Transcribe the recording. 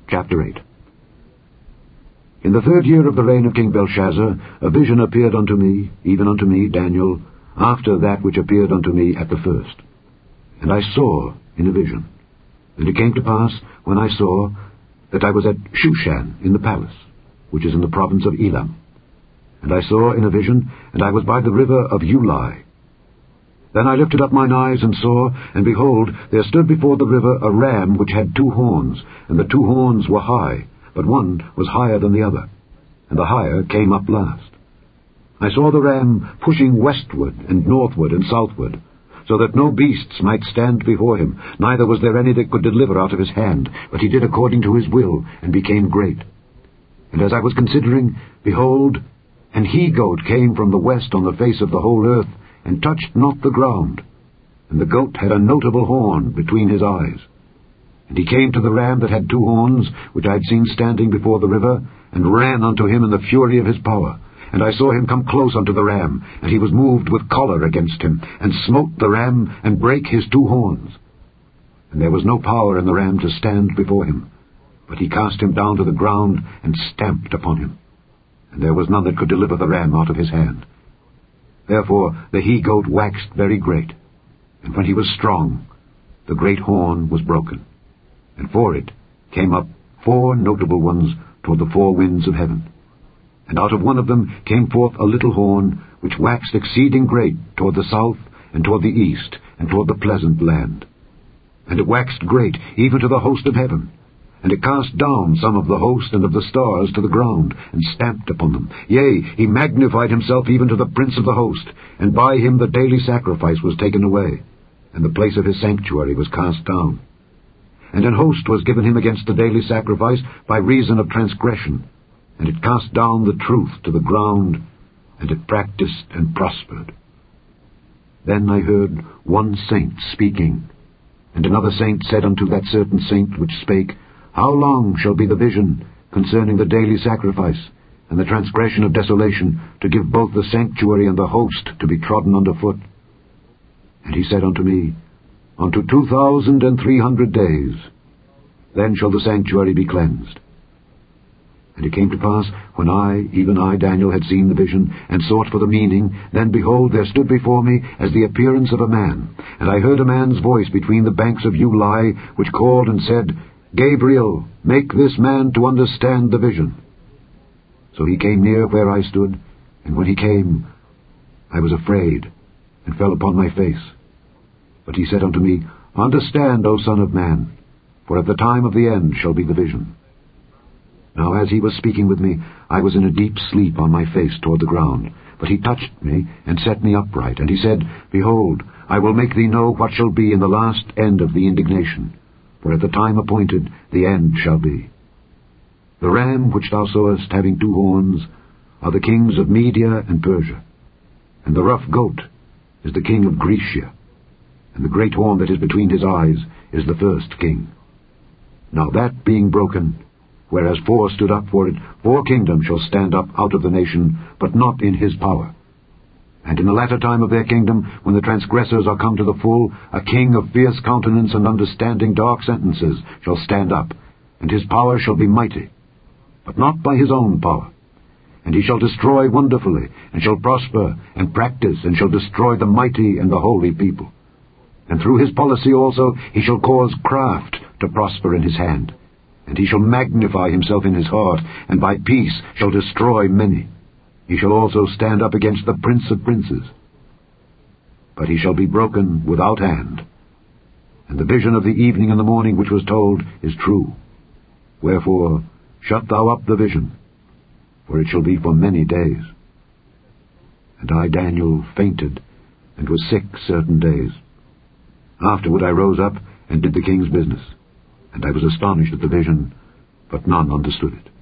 Chapter 8. In the 3rd year of the reign of King Belshazzar, a vision appeared unto me, even unto me, Daniel, after that which appeared unto me at the first. And I saw in a vision. And it came to pass, when I saw, that I was at Shushan in the palace, which is in the province of Elam. And I saw in a vision, and I was by the river of Ulai. Then I lifted up mine eyes and saw, and behold, there stood before the river a ram which had 2 horns, and the 2 horns were high, but one was higher than the other, and the higher came up last. I saw the ram pushing westward and northward and southward, so that no beasts might stand before him, neither was there any that could deliver out of his hand, but he did according to his will, and became great. And as I was considering, behold, an he-goat came from the west on the face of the whole earth, and touched not the ground. And the goat had a notable horn between his eyes. And he came to the ram that had 2 horns, which I had seen standing before the river, and ran unto him in the fury of his power. And I saw him come close unto the ram, and he was moved with choler against him, and smote the ram, and brake his 2 horns. And there was no power in the ram to stand before him, but he cast him down to the ground, and stamped upon him. And there was none that could deliver the ram out of his hand. Therefore the he-goat waxed very great, and when he was strong, the great horn was broken. And for it came up 4 notable ones toward the 4 winds of heaven. And out of one of them came forth a little horn, which waxed exceeding great toward the south, and toward the east, and toward the pleasant land. And it waxed great even to the host of heaven. And it cast down some of the host and of the stars to the ground, and stamped upon them. Yea, he magnified himself even to the prince of the host, and by him the daily sacrifice was taken away, and the place of his sanctuary was cast down. And an host was given him against the daily sacrifice by reason of transgression, and it cast down the truth to the ground, and it practiced and prospered. Then I heard one saint speaking, and another saint said unto that certain saint which spake, How long shall be the vision concerning the daily sacrifice, and the transgression of desolation, to give both the sanctuary and the host to be trodden under foot? And he said unto me, Unto 2,300 days, then shall the sanctuary be cleansed. And it came to pass, when I, even I, Daniel, had seen the vision, and sought for the meaning, then, behold, there stood before me as the appearance of a man. And I heard a man's voice between the banks of Ulai, which called and said, Gabriel, make this man to understand the vision. So he came near where I stood, and when he came, I was afraid, and fell upon my face. But he said unto me, Understand, O son of man, for at the time of the end shall be the vision. Now as he was speaking with me, I was in a deep sleep on my face toward the ground. But he touched me, and set me upright. And he said, Behold, I will make thee know what shall be in the last end of the indignation. For at the time appointed the end shall be. The ram which thou sawest having 2 horns are the kings of Media and Persia. And the rough goat is the king of Grecia. And the great horn that is between his eyes is the first king. Now that being broken, whereas 4 stood up for it, 4 kingdoms shall stand up out of the nation, but not in his power. And in the latter time of their kingdom, when the transgressors are come to the full, a king of fierce countenance and understanding dark sentences shall stand up, and his power shall be mighty, but not by his own power. And he shall destroy wonderfully, and shall prosper, and practice, and shall destroy the mighty and the holy people. And through his policy also he shall cause craft to prosper in his hand. And he shall magnify himself in his heart, and by peace shall destroy many. He shall also stand up against the prince of princes. But he shall be broken without hand. And the vision of the evening and the morning which was told is true. Wherefore shut thou up the vision, for it shall be for many days. And I, Daniel, fainted, and was sick certain days. Afterward I rose up, and did the king's business. And I was astonished at the vision, but none understood it.